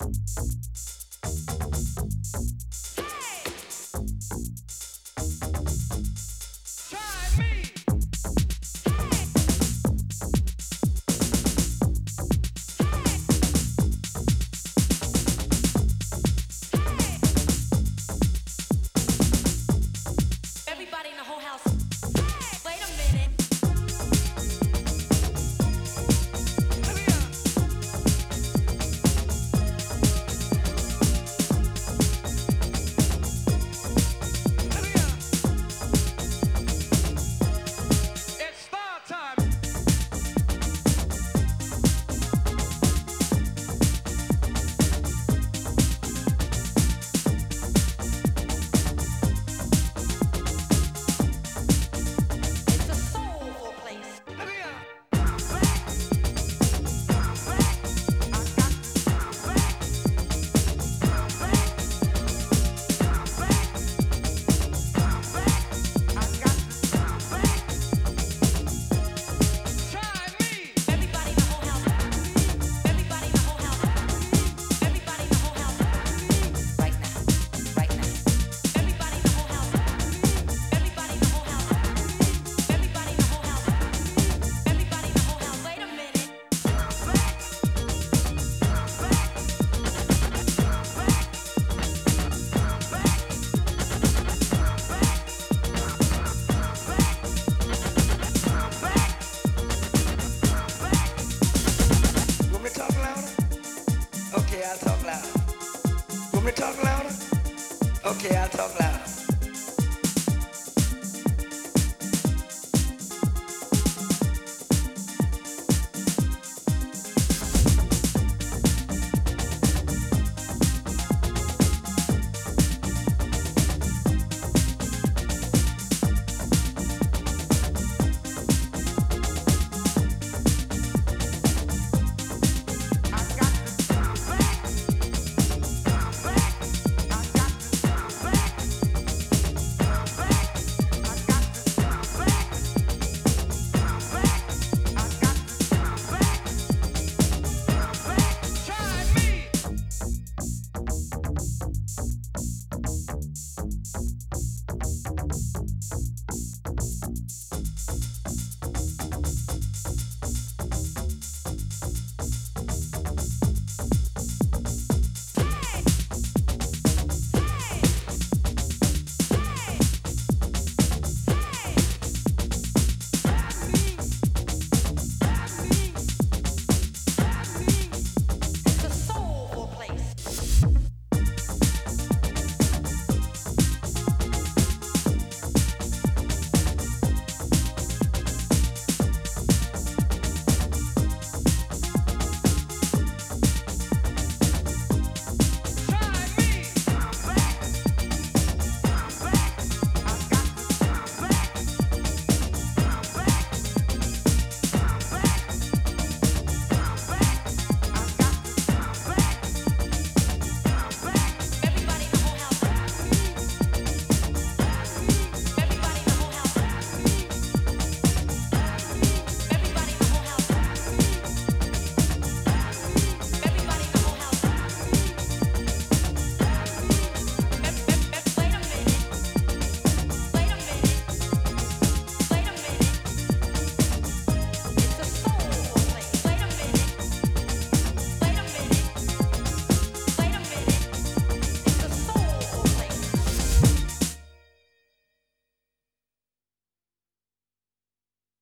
Everybody in the whole house. Wait a minute. It's star time. It's a soulful place. Try me. Everybody in the whole house. Everybody in the whole house. Everybody in the whole house. Right now. Right now. Everybody in the whole house. Everybody in the whole house. Everybody in the whole house. Everybody in the whole house. Wait a minute. Want me to talk louder? Okay, I'll talk louder. Want me to talk louder? Okay, I'll talk louder.